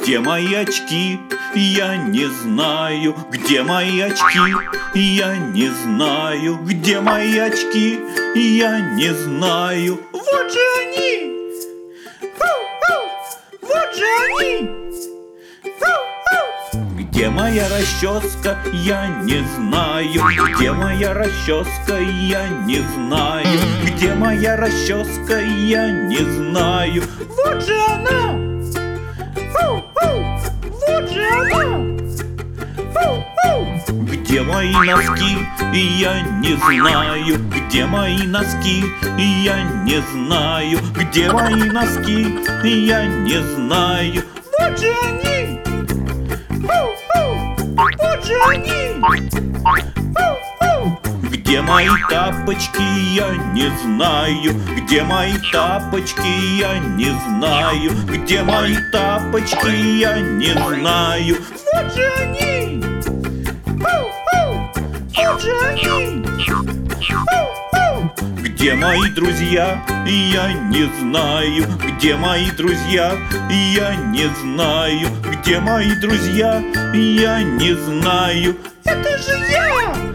Где мои очки? Я не знаю. Где мои очки? Я не знаю. Где мои очки? Я не знаю. Вот же они! Вот же они! Где моя расческа? Я не знаю. Где моя расческа? Я не знаю. Где моя расческа? Я не знаю. Вот же она! Вот же она! Где мои носки? Я не знаю. Где мои носки? Я не знаю. Где мои носки? Я не знаю. Вот же они! Вот же они! Где мои тапочки? Я не знаю. Где мои тапочки? Я не знаю. Где мои тапочки? Я не знаю. Вот же они! Вот же они! Где мои друзья? Я не знаю. Где мои друзья? Я не знаю. Где мои друзья? Я не знаю. Это же я!